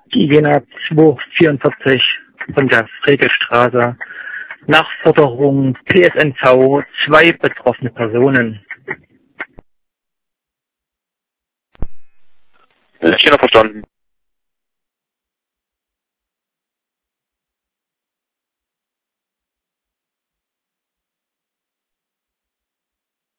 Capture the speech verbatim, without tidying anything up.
Die Jena zweihundertvierundvierzig von der Fregelstraße. Nachforderung P S N V, zwei betroffene Personen. Jena verstanden.